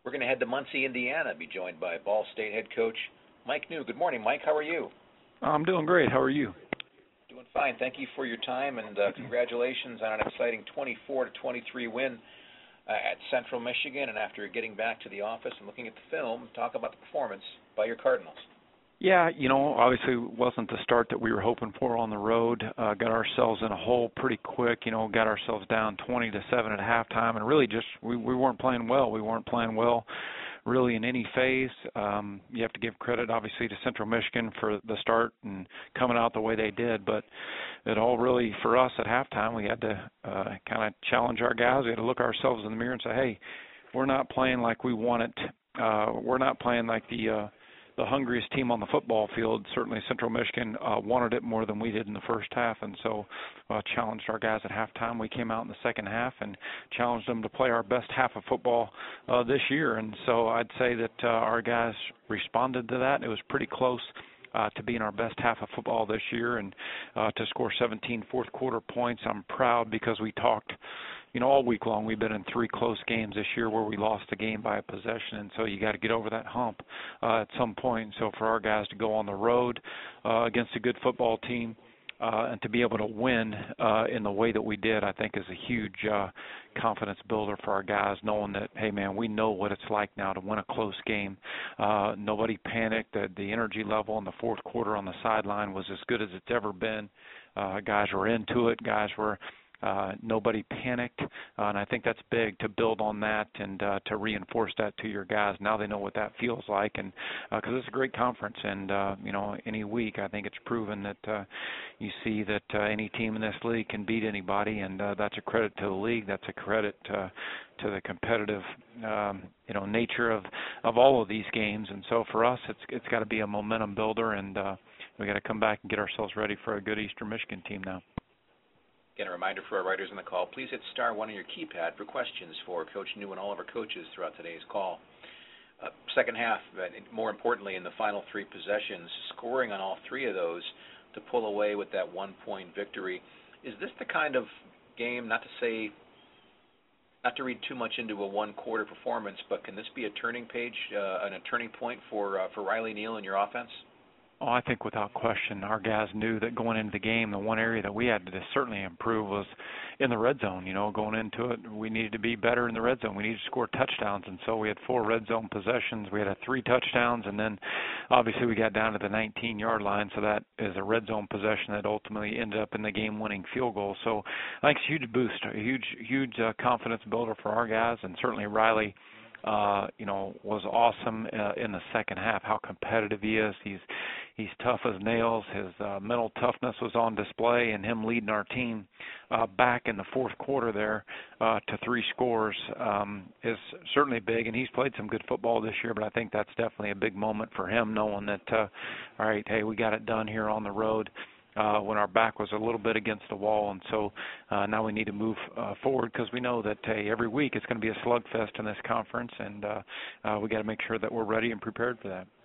We're going to head to Muncie, Indiana, be joined by Ball State head coach Mike New. Good morning, Mike. How are you? I'm doing great. How are you? Doing fine. Thank you for your time, and congratulations on an exciting 24-23 win at Central Michigan. And after getting back to the office and looking at the film, talk about the performance by your Cardinals. Yeah, obviously it wasn't the start that we were hoping for on the road. Got ourselves in a hole pretty quick, got ourselves down 20-7 at halftime, and really just we weren't playing well. We weren't playing well really in any phase. You have to give credit, obviously, to Central Michigan for the start and coming out the way they did, but it all really, for us at halftime, we had to kind of challenge our guys. We had to look ourselves in the mirror and say, hey, we're not playing like we want it. We're not playing like the hungriest team on the football field. Certainly Central Michigan wanted it more than we did in the first half, and so challenged our guys at halftime. We came out in the second half and challenged them to play our best half of football this year, and so I'd say that our guys responded to that. It was pretty close to being our best half of football this year, and to score 17 fourth quarter points. I'm proud because we talked all week long. We've been in 3 close games this year where we lost the game by a possession, and so you got to get over that hump at some point. So for our guys to go on the road against a good football team and to be able to win in the way that we did, I think is a huge confidence builder for our guys, knowing that, hey, man, we know what it's like now to win a close game. Nobody panicked. The energy level in the fourth quarter on the sideline was as good as it's ever been. Guys were into it. Guys were nobody panicked, and I think that's big to build on that and to reinforce that to your guys. Now they know what that feels like, and because it's a great conference, and any week I think it's proven that you see that any team in this league can beat anybody, and that's a credit to the league. That's a credit to the competitive nature of all of these games, and so for us it's got to be a momentum builder, and we got to come back and get ourselves ready for a good Eastern Michigan team now. Again, a reminder for our writers on the call, please hit star 1 on your keypad for questions for Coach New and all of our coaches throughout today's call. Second half, more importantly, in the final 3 possessions, scoring on all 3 of those to pull away with that 1-point victory. Is this the kind of game, not to read too much into a one-quarter performance, but can this be a turning page and a turning point for Riley Neal and your offense? Oh, I think without question, our guys knew that going into the game, the one area that we had to certainly improve was in the red zone. Going into it, we needed to be better in the red zone. We needed to score touchdowns, and so we had 4 red zone possessions. We had 3 touchdowns, and then obviously we got down to the 19-yard line, so that is a red zone possession that ultimately ended up in the game-winning field goal. So I think it's a huge boost, a huge confidence builder for our guys, and certainly Riley was awesome in the second half, how competitive he is. He's tough as nails. His mental toughness was on display, and him leading our team back in the fourth quarter there to 3 scores is certainly big, and he's played some good football this year, but I think that's definitely a big moment for him, knowing that, all right, hey, we got it done here on the road. When our back was a little bit against the wall, and so now we need to move forward because we know that every week it's going to be a slugfest in this conference, and we got to make sure that we're ready and prepared for that.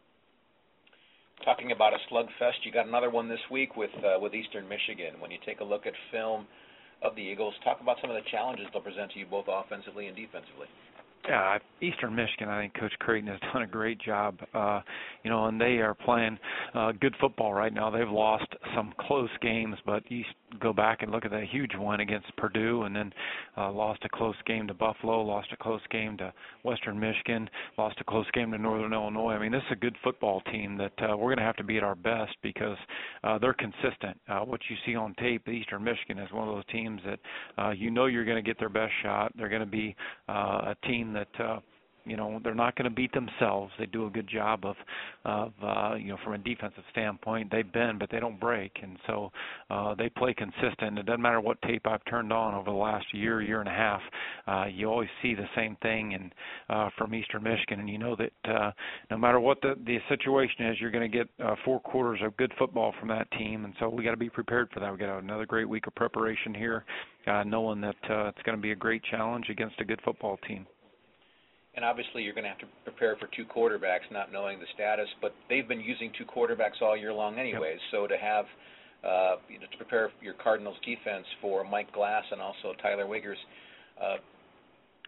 Talking about a slugfest, you got another one this week with Eastern Michigan. When you take a look at film of the Eagles, talk about some of the challenges they'll present to you both offensively and defensively. Yeah, Eastern Michigan, I think Coach Creighton has done a great job, and they are playing good football right now. They've lost some close games, but go back and look at that huge one against Purdue, and then lost a close game to Buffalo, lost a close game to Western Michigan, lost a close game to Northern Illinois. I mean, this is a good football team that we're going to have to be at our best because they're consistent. What you see on tape, Eastern Michigan is one of those teams that you're going to get their best shot. They're going to be a team that they're not going to beat themselves. They do a good job of from a defensive standpoint. They bend, but they don't break, and so they play consistent. It doesn't matter what tape I've turned on over the last year and a half. You always see the same thing from Eastern Michigan, and you know that no matter what the situation is, you're going to get 4 quarters of good football from that team, and so we got to be prepared for that. We got another great week of preparation here, knowing that it's going to be a great challenge against a good football team. And obviously you're going to have to prepare for 2 quarterbacks, not knowing the status, but they've been using 2 quarterbacks all year long anyways. Yep. So to have to prepare your Cardinals defense for Mike Glass and also Tyler Wiggers,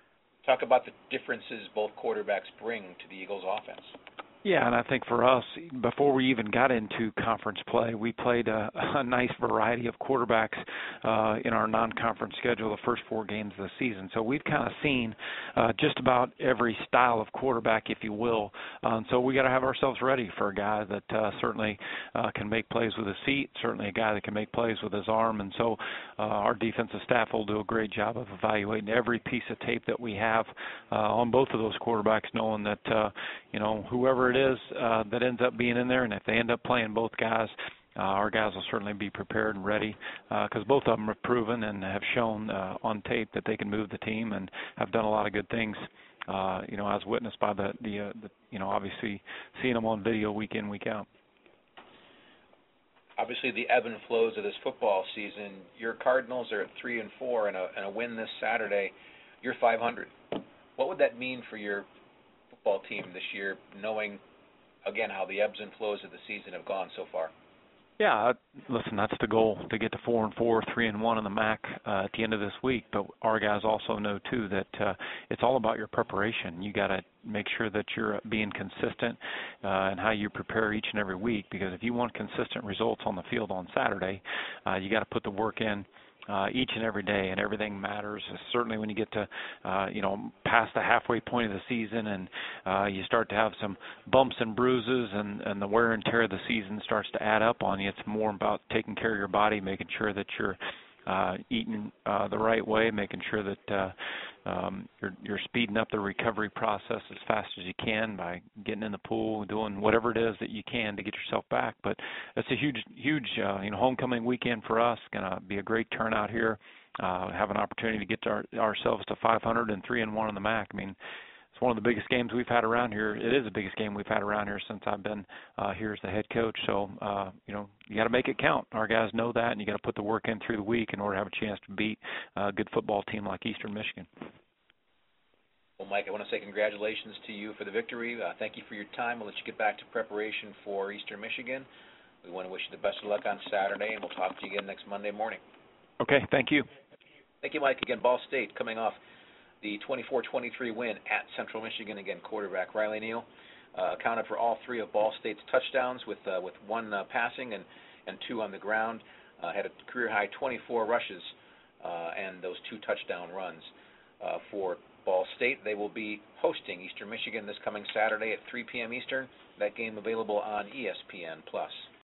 Talk about the differences both quarterbacks bring to the Eagles' offense. Yeah, and I think for us, before we even got into conference play, we played a nice variety of quarterbacks in our non-conference schedule the first 4 games of the season. So we've kind of seen just about every style of quarterback, if you will. So we got to have ourselves ready for a guy that certainly can make plays with his feet, certainly a guy that can make plays with his arm. And so our defensive staff will do a great job of evaluating every piece of tape that we have on both of those quarterbacks, knowing that, whoever it is that ends up being in there, and if they end up playing both guys, our guys will certainly be prepared and ready because both of them have proven and have shown on tape that they can move the team and have done a lot of good things, as witnessed by the obviously seeing them on video week in, week out. Obviously, the ebb and flows of this football season. Your Cardinals are at 3-4, and a win this Saturday. You're 500. What would that mean for your football team this year, knowing, again, how the ebbs and flows of the season have gone so far? Yeah, listen, that's the goal, to get to 4-4, 3-1 in the MAC at the end of this week. But our guys also know, too, that it's all about your preparation. You got to make sure that you're being consistent in how you prepare each and every week, because if you want consistent results on the field on Saturday, you got to put the work in each and every day, and everything matters. Certainly when you get to, past the halfway point of the season and you start to have some bumps and bruises and the wear and tear of the season starts to add up on you, it's more about taking care of your body, making sure that you're eating the right way, making sure that you're speeding up the recovery process as fast as you can by getting in the pool, doing whatever it is that you can to get yourself back. But it's a huge homecoming weekend for us. Going to be a great turnout here. Have an opportunity to get ourselves to 500 and 3-1 in the MAC. I mean, it's one of the biggest games we've had around here. It is the biggest game we've had around here since I've been here as the head coach. So, you got to make it count. Our guys know that, and you got to put the work in through the week in order to have a chance to beat a good football team like Eastern Michigan. Well, Mike, I want to say congratulations to you for the victory. Thank you for your time. We'll let you get back to preparation for Eastern Michigan. We want to wish you the best of luck on Saturday, and we'll talk to you again next Monday morning. Okay, thank you. Thank you, Mike. Again, Ball State coming off the 24-23 win at Central Michigan. Again, quarterback Riley Neal accounted for all 3 of Ball State's touchdowns with 1 passing and 2 on the ground. Had a career-high 24 rushes and those 2 touchdown runs for Ball State. They will be hosting Eastern Michigan this coming Saturday at 3 p.m. Eastern. That game available on ESPN+.